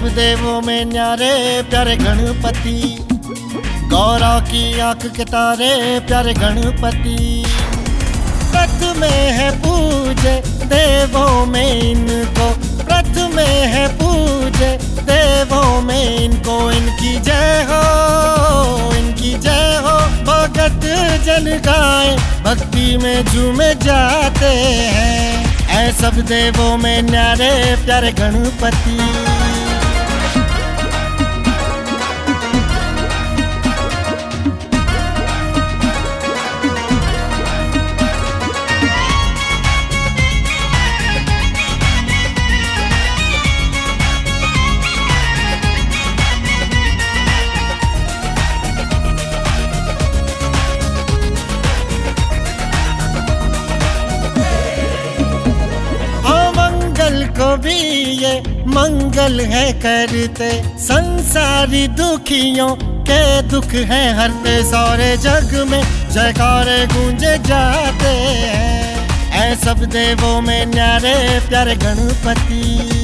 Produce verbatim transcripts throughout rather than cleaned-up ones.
सब देवों में न्यारे प्यारे गणपति, गौरा की आंख के तारे प्यारे गणपति। प्रथम है पूजे देवों में इनको, प्रथम है पूजे देवों में इनको। इनकी जय हो, इनकी जय हो, भगत जन गाए भक्ति में झूमे जाते हैं। ऐ सब देवों में न्यारे प्यारे गणपति। को भी ये मंगल है करते, संसारी दुखियों के दुख है हरते। सारे जग में जयकारे गूंजे जाते हैं। ऐ सब देवों में न्यारे प्यारे गणपति।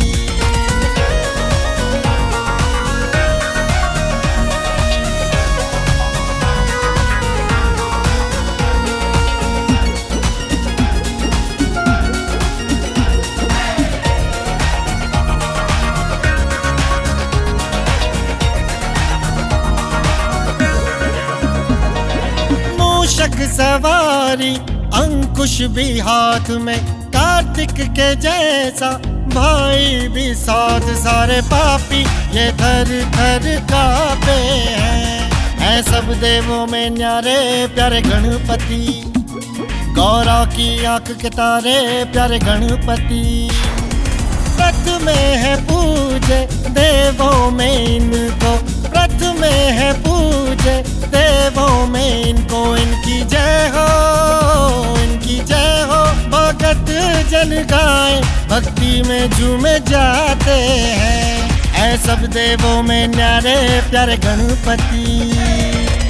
मूषक सवारी अंकुश भी हाथ में, कार्तिक के जैसा भाई भी साथ। सारे पापी ये थर थर कांपे हैं। ऐ सब देवों में न्यारे प्यारे गणपति, गौरा की आंख के तारे प्यारे गणपति। प्रथम है पूजे देवों में इनको, प्रथम है पूजे देवों में इनको। इनकी जय हो, इनकी जय हो, भगत जन गाए भक्ति में झूमे जाते हैं। ऐ सब देवों में न्यारे प्यारे गणपति।